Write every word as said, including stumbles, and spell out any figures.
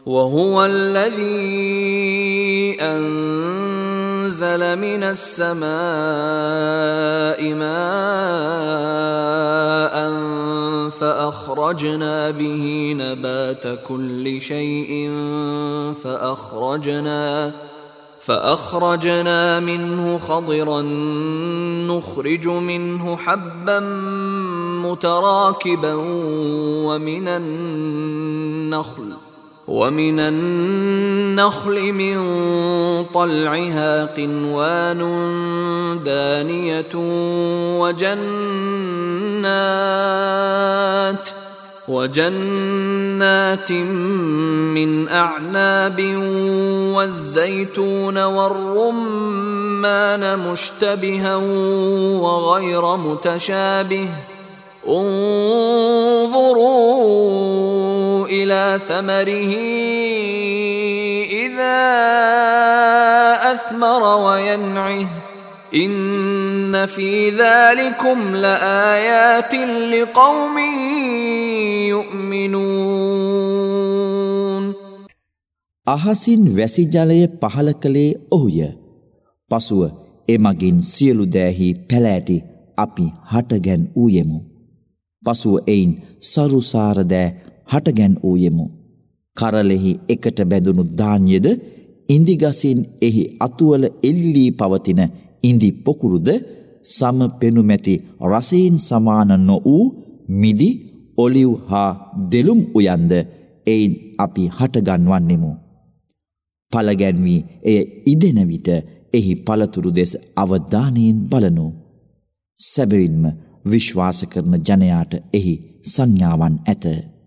وهو الذي أنزل من السماء ماء فأخرجنا به نبات كل شيء فأخرجنا فأخرجنا منه خضرا نخرج منه حبا متراكبا ومن النخل ومن النخل من طلعها قنوان دانية وجنات وجنات من أعناب والزيتون والرمان مشتبها وغير متشابه انظروا إلى ثمره إذا أثمر وينعه إن في ذلكم لآيات لقوم يؤمنون. අහසින් වැසි ජලය පහළ කළේ ඔහුය. පසුව එමගින් සියලු දෑහි පැලෑටි අපි හටගැන් වූයෙමු. පසුව එයින් සරුසාර දෑ හටගැන් වූයෙමු. කරලෙහි එකට බැඳුණු ධාන්‍යද ඉන්දිගසින් එහි අතුවල එල්ලී පවතින ඉන්දි පොකුරුද සම පෙනුමැති රසයෙන් සමාන නොවූ මිදි ඔලිව් හා දෙලුම් උයන්ද එයින් අපි හටගන්වන්නෙමු. පළගැන්වී එය ඉදෙන විට එහි පළතුරු දෙස අවධානයෙන් බලනු. සැබවින්ම විශ්වාස කරන ජනයාට එහි සංඥාවන් ඇත.